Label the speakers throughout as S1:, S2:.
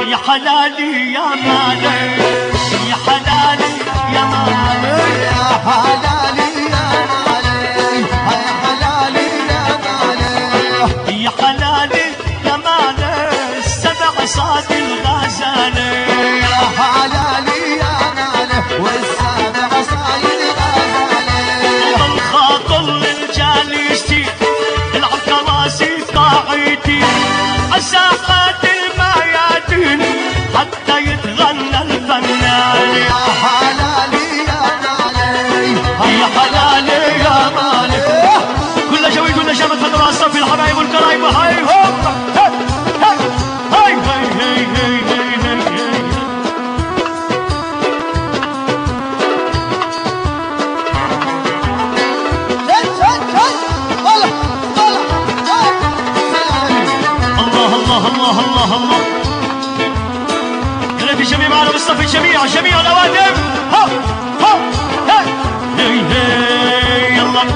S1: يا حلالي يا مالي يا حلالي يا مالي
S2: يا حلالي يا مالي يا حلالي يا مالي
S1: يا حلالي يا مالي السبع صاد الغزالي
S2: يا حلالي يا مالي والسابع صايد غزالي
S1: الخاطر للجالسي العكراسي قاعدي عساقات الميادين حتى يتغنى الفنان
S2: يا حلالي يا مالي
S1: يا حلالي يا مالي كل شوي كل شبت فترة الصف الحبايب والقرايب هاي هوب هاي هاي هاي هاي هاي هاي هاي الله الله الله الله الله يا ريت الجميع معنا بالصف الجميع جميع الأوادم هوب هوب هاي هاي هاي يلا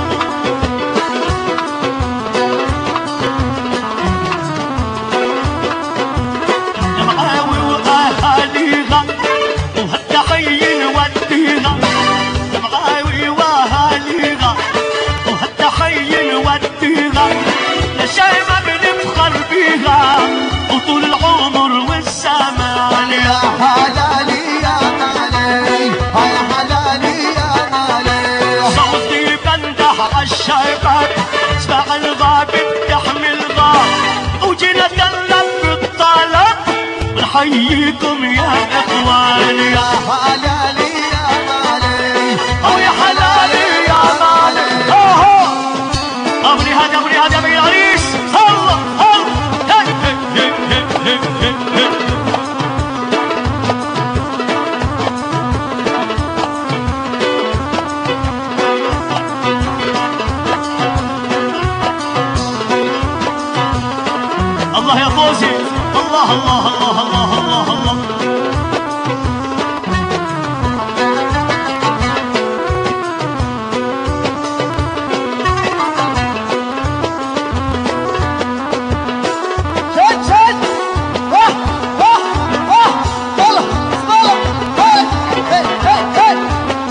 S1: معاوي وأهاليها وهالتحية نوديها معاوي وأهاليها وهالتحية نوديها لشيمة بنفخر بيها وطول العمر والزمان
S2: يا حلالي يا مالي يا حلالي يا مالي
S1: صوتي بنده عالشباب اسمع الغاب بتحمي الغاب وجينا دلت بالطلب ونحييكم يا اخواني
S2: يا حلالي يا مالي
S1: او يا حلالي يا مالي اوه امري هذا يا بني العريس الله الله هي هي هي هي هي الله يا فوزي الله الله الله الله الله الله
S2: شد شد واه واه واه طلع طلع هي هي هي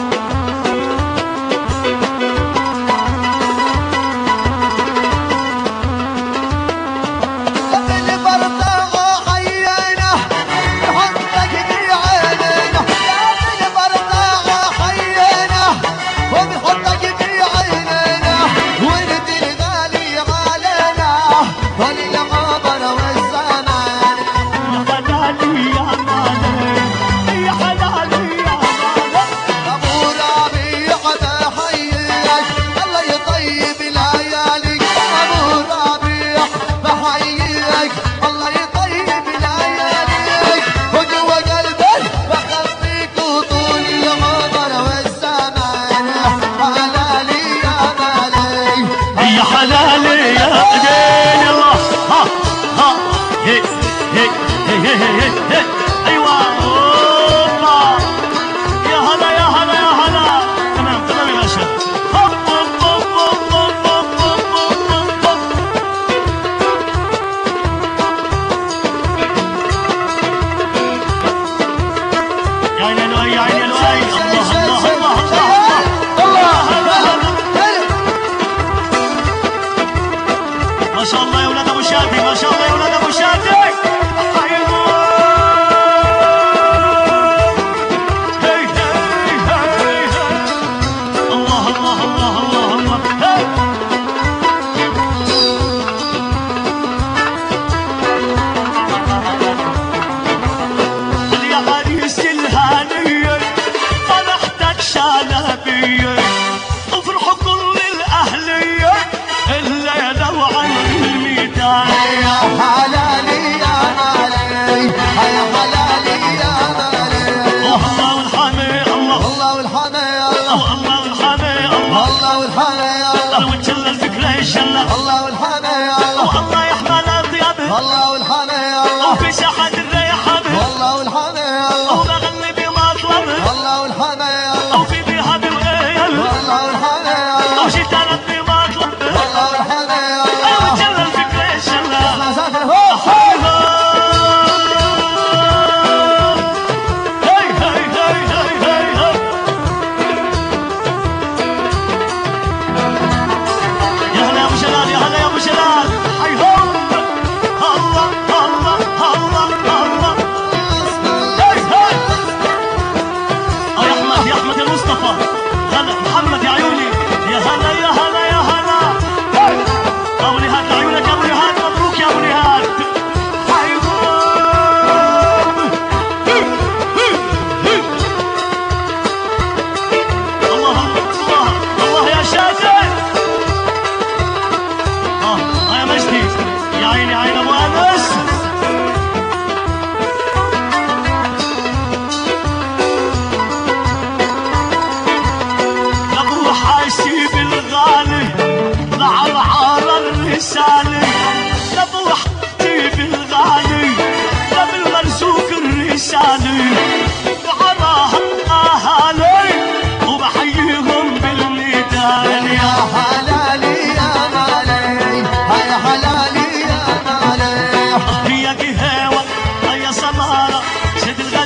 S2: اللي برطاغ حيينا بحبك في عينينا اللي برطاغ حيينا وبحبك في عينينا ولد الغالي غالينا وللعبر والزمان
S1: يا حلالي يا مالي يا حلالي يا مالي
S2: ابو ربيع بحييك الله يطيب لياليك ابو ربيع بحييك الله يطيب لياليك وجوا قلبك بخفيك وطول العمر والزمان حلالي يا مالي
S1: يا حلالي يا دين الله ها ها هي هي هي هي هي ايوه اوبا يا هلا يا هلا يا هلا تمام تمام يا باشا هوب هوب هوب هوب هوب هوب هوب هوب يا عيني يا لؤي يا عيني يا لؤي الله الله الله الله ما شاء الله يا ولاد ابو شادي ما شاء الله يا ولاد ابو شادي حيوان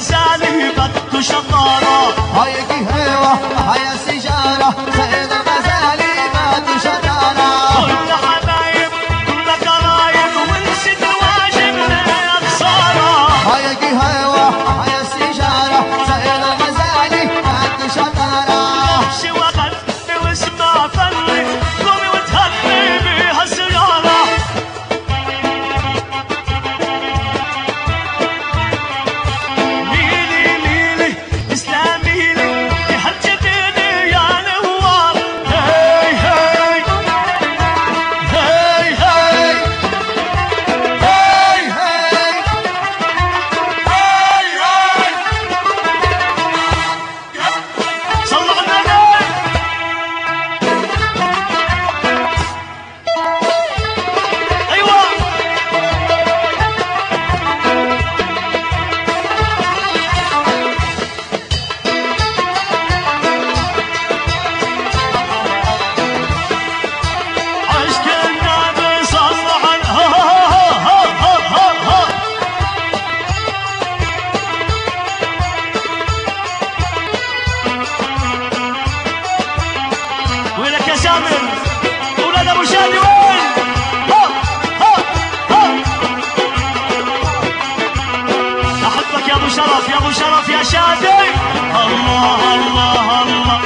S1: الغزالي بده شطارة.
S2: هايك هوا هاي السجارة سيد الغزالي بده شطارة.
S1: كل حبايب كل قرايب ونسيت الواجب يا خسارة.
S2: هايك هوا هاي السجارة سيد الغزالي بده شطارة.
S1: امشي وغني واسمع فني قومي وتهني بها السيارة. ميلي ميلي اسلامي لي هالجديدي يا نوار. هي هي هي هي
S2: هاي هاي
S1: هي هي صلوا على النبي. ايوه عشق النبي صلوا على وينك يا سامر؟ اولاد ابو شادي وين؟ ها ها ها احبك يا ابو شرف يا ابو شرف يا شادي. الله الله الله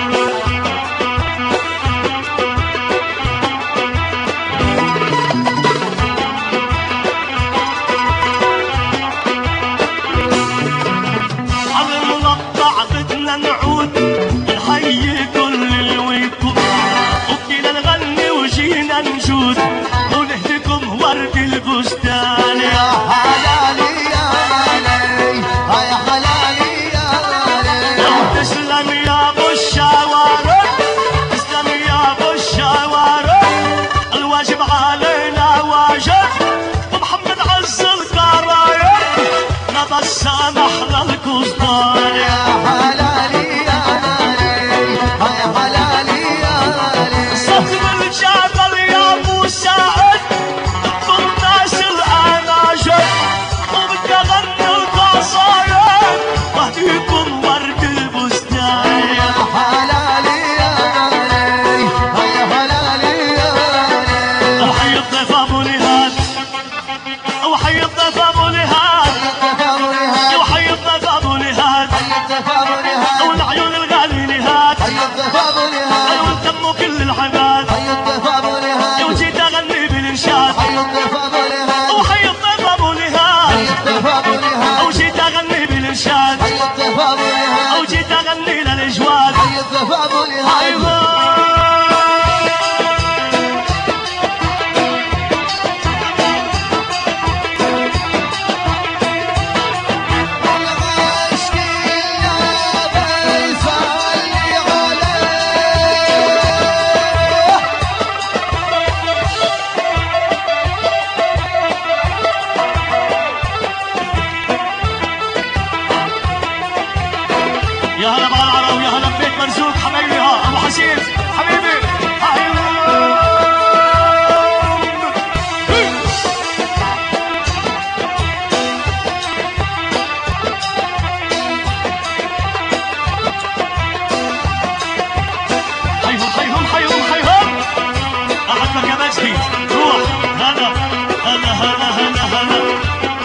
S1: على المقطع بدنا نعود نحيي كل الويكم وبدينا نغني وجينا نجود ونهديكم ورد البستان.
S2: يا حلالي يا علي هاي حلالي يا علي.
S1: تسلم يا ابو الشوارع تسلم يا ابو الشوارع الواجب علينا واجب ومحمد عز القرايب نبى السامح للقصدان.
S2: يا حلالي يا علي هاي حلالي يا علي.
S1: صف الجبل يا ابو سعد ضد الناس الاناجل وبدي اغني القصايد واهديكم ورد البستان.
S2: يا حلالي يا علي هاي حلالي يا علي.
S1: وحي الضيف ابو نهاد وحي الضيف ابو نهاد
S2: التفاؤل
S1: وحي الضيف ابو نهاد
S2: التفاؤل
S1: والعيون الغالي نهاد
S2: التفاؤل
S1: وانتموا كل العباد
S2: التفاؤل
S1: وجيت اغني بالانشاد.
S2: التفاؤل
S1: وحي الضيف ابو نهاد
S2: التفاؤل
S1: وجيت اغني بالانشاد
S2: التفاؤل
S1: وجيت اغني للاجواد.
S2: التفاؤل
S1: ايوه
S2: العاشق النبي صلي عليه.
S1: يا هلا بالعرب يا هلا ببيت مرزوق حبايبي ها ابو حسين حبيبي. حيهم حيهم حيهم حيهم احبك يا مجدي روح. هلا هلا هلا هلا هلا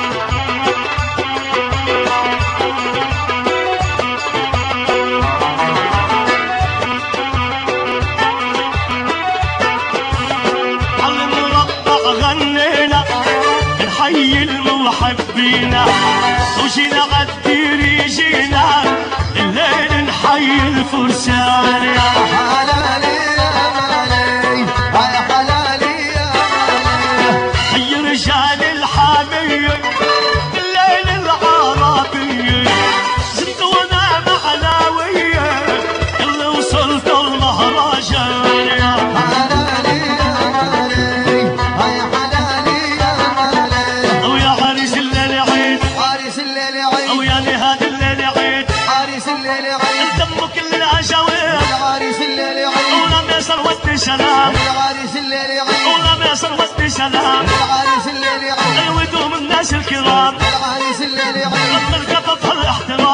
S1: على المربع غنينا نحيي المحبين وجينا غدير جينا الليل نحيي الفرسان.
S2: يا حلالي يا علي هاي حلالي يا علي.
S1: حي رجال الحامية الليل العربية زدونا معنوية اللي وصلت المهرجان. يا
S2: حلالي يا علي هاي حلالي يا علي.
S1: او يا عريس الليل عيد
S2: عريس الليل عيد
S1: او يا نهاد الليل عيد
S2: عريس الليل عيد
S1: دموا كل الاجاوير
S2: العريس الليل عيد
S1: ولا ميسر ودي سلام
S2: العريس الليل عيد
S1: ولا ميسر ودي سلام.
S2: العريس الليل عيد
S1: الودوم الناس الكرام
S2: العريس الليل عيد
S1: لما القطط هالاحترام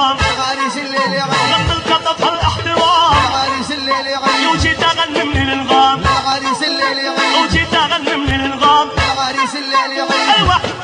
S2: عالي عالي
S1: ايوه